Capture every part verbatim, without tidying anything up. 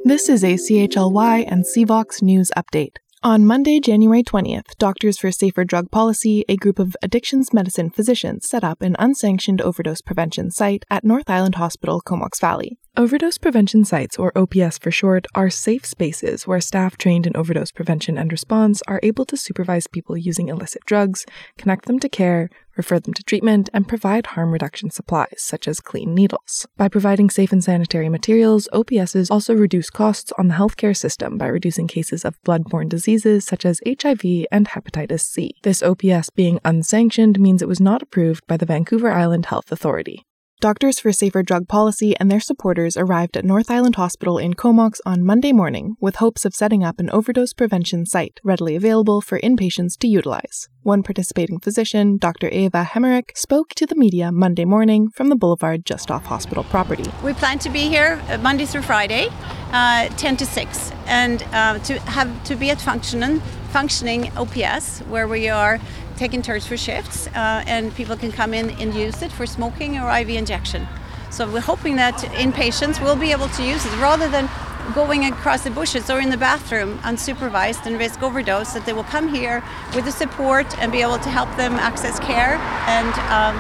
This is a C H L Y and C VOX News Update. On Monday, January twentieth, Doctors for Safer Drug Policy, a group of addictions medicine physicians, set up an unsanctioned overdose prevention site at North Island Hospital, Comox Valley. Overdose prevention sites, or O P S for short, are safe spaces where staff trained in overdose prevention and response are able to supervise people using illicit drugs, connect them to care, refer them to treatment, and provide harm reduction supplies, such as clean needles. By providing safe and sanitary materials, O P Ss also reduce costs on the healthcare system by reducing cases of blood-borne diseases such as H I V and hepatitis C. This O P S being unsanctioned means it was not approved by the Vancouver Island Health Authority. Doctors for Safer Drug Policy and their supporters arrived at North Island Hospital in Comox on Monday morning with hopes of setting up an overdose prevention site readily available for inpatients to utilize. One participating physician, Doctor Eva Hemmerich, spoke to the media Monday morning from the boulevard just off hospital property. We plan to be here Monday through Friday, uh, ten to six, and uh, to have to be at functioning, functioning O P S, where we are taking turns for shifts, uh, and people can come in and use it for smoking or I V injection. So we're hoping that inpatients will be able to use it rather than going across the bushes or in the bathroom unsupervised and risk overdose, that they will come here with the support and be able to help them access care and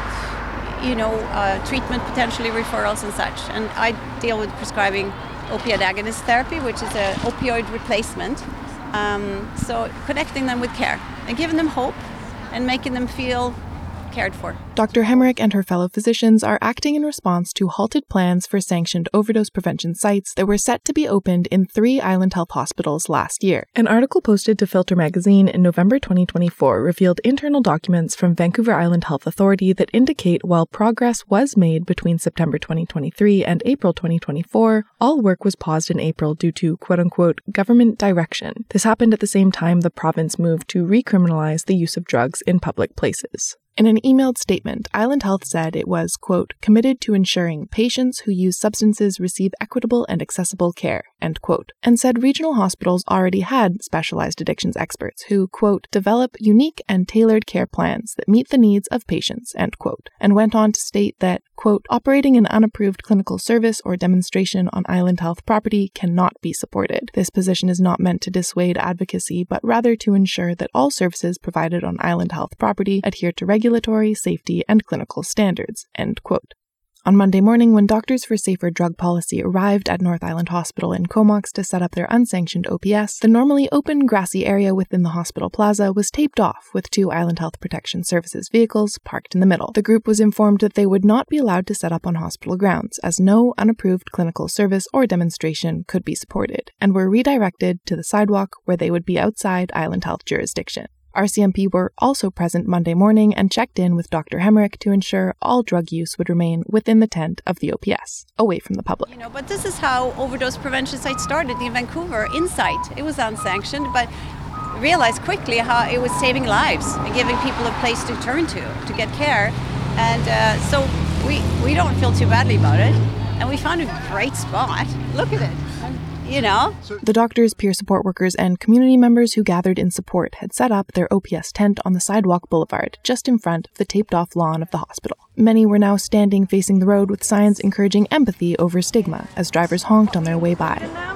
um, you know, uh, treatment, potentially referrals and such. And I deal with prescribing opioid agonist therapy, which is an opioid replacement. Um, so connecting them with care and giving them hope and making them feel cared for. Doctor Hemmerich and her fellow physicians are acting in response to halted plans for sanctioned overdose prevention sites that were set to be opened in three Island Health hospitals last year. An article posted to Filter magazine in November twenty twenty-four revealed internal documents from Vancouver Island Health Authority that indicate while progress was made between September twenty twenty-three and April twenty twenty-four, all work was paused in April due to quote-unquote government direction. This happened at the same time the province moved to recriminalize the use of drugs in public places. In an emailed statement, Island Health said it was, quote, committed to ensuring patients who use substances receive equitable and accessible care, end quote, and said regional hospitals already had specialized addictions experts who, quote, develop unique and tailored care plans that meet the needs of patients, end quote, and went on to state that, quote, operating an unapproved clinical service or demonstration on Island Health property cannot be supported. This position is not meant to dissuade advocacy, but rather to ensure that all services provided on Island Health property adhere to regulatory, safety, and clinical standards, end quote. On Monday morning, when Doctors for Safer Drug Policy arrived at North Island Hospital in Comox to set up their unsanctioned O P S, the normally open, grassy area within the hospital plaza was taped off with two Island Health Protection Services vehicles parked in the middle. The group was informed that they would not be allowed to set up on hospital grounds, as no unapproved clinical service or demonstration could be supported, and were redirected to the sidewalk where they would be outside Island Health jurisdiction. R C M P were also present Monday morning and checked in with Doctor Hemmerich to ensure all drug use would remain within the tent of the O P S, away from the public. You know, but this is how overdose prevention sites started in Vancouver, inside. It was unsanctioned, but realized quickly how it was saving lives and giving people a place to turn to, to get care. And uh, so we, we don't feel too badly about it. And we found a great spot. Look at it. You know? The doctors, peer support workers, and community members who gathered in support had set up their O P S tent on the sidewalk boulevard, just in front of the taped-off lawn of the hospital. Many were now standing facing the road with signs encouraging empathy over stigma as drivers honked on their way by.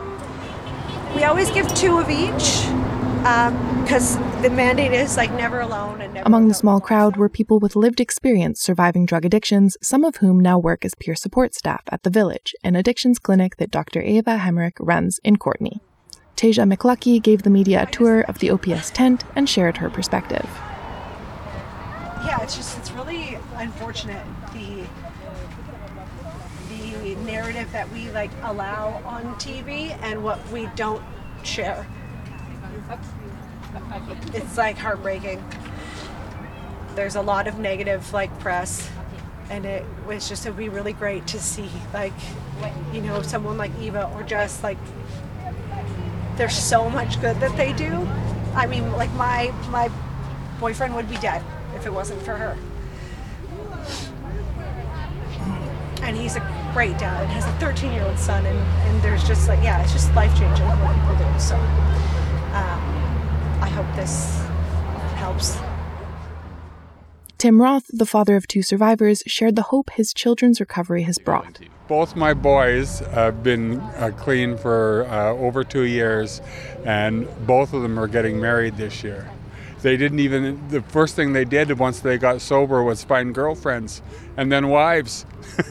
We always give two of each, because um, the mandate is like never alone. And never Among the small crowd were people with lived experience surviving drug addictions, some of whom now work as peer support staff at The Village, an addictions clinic that Doctor Eva Hemmerich runs in Courtenay. Tasia McLucky gave the media a tour of the O P S tent and shared her perspective. Yeah, it's just, it's really unfortunate, the the narrative that we like allow on T V and what we don't share. It's like heartbreaking. There's a lot of negative like press, and it was just, it would be really great to see like, you know, someone like Eva or Jess, like there's so much good that they do. I mean, like my my boyfriend would be dead if it wasn't for her. And he's a great dad and has a thirteen year old son, and, and there's just like, yeah, it's just life changing what people do. So um, I hope this helps. Tim Roth, the father of two survivors, shared the hope his children's recovery has brought. Both my boys have been uh, clean for uh, over two years, and both of them are getting married this year. They didn't even, the first thing they did once they got sober was find girlfriends and then wives.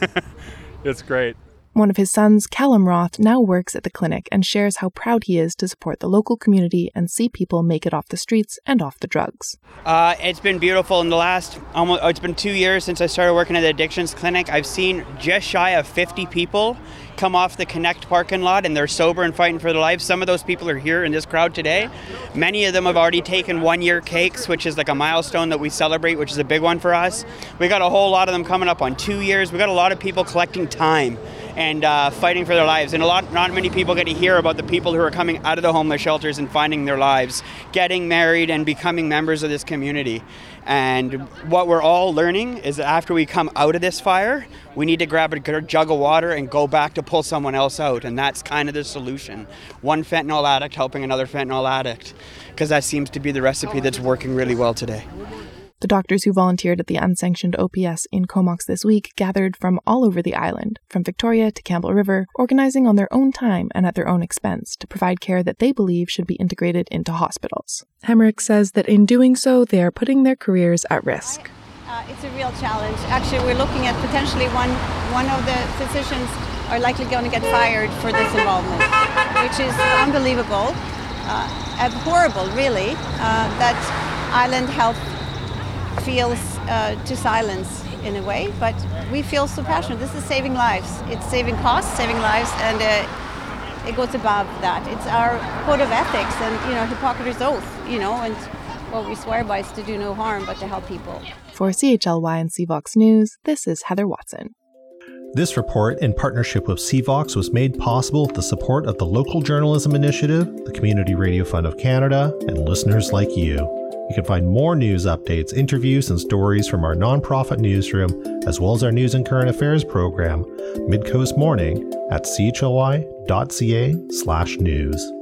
It's great. One of his sons, Callum Roth, now works at the clinic and shares how proud he is to support the local community and see people make it off the streets and off the drugs. Uh, it's been beautiful. In the last, almost, it's been two years since I started working at the addictions clinic. I've seen just shy of fifty people come off the Connect parking lot, and they're sober and fighting for their lives. Some of those people are here in this crowd today. Many of them have already taken one-year cakes, which is like a milestone that we celebrate, which is a big one for us. We got a whole lot of them coming up on two years. We got a lot of people collecting time and uh, fighting for their lives. And a lot, not many people get to hear about the people who are coming out of the homeless shelters and finding their lives, getting married and becoming members of this community. And what we're all learning is that after we come out of this fire, we need to grab a jug of water and go back to pull someone else out. And that's kind of the solution. One fentanyl addict helping another fentanyl addict, because that seems to be the recipe that's working really well today. The doctors who volunteered at the unsanctioned O P S in Comox this week gathered from all over the island, from Victoria to Campbell River, organizing on their own time and at their own expense to provide care that they believe should be integrated into hospitals. Hemrick says that in doing so, they are putting their careers at risk. Uh, it's a real challenge. Actually, we're looking at potentially one, one of the physicians are likely going to get fired for this involvement, which is unbelievable, uh, abhorrible, really, uh, that Island Health feels uh, to silence in a way, but we feel so passionate. This is saving lives. It's saving costs, saving lives, and uh, it goes above that. It's our code of ethics and, you know, Hippocrates' oath, you know, and what we swear by is to do no harm but to help people. For C H L Y and C Vox News, this is Heather Watson. This report, in partnership with C Vox, was made possible with the support of the Local Journalism Initiative, the Community Radio Fund of Canada, and listeners like you. You can find more news updates, interviews, and stories from our nonprofit newsroom, as well as our news and current affairs program, Midcoast Morning, at chly.ca slash news.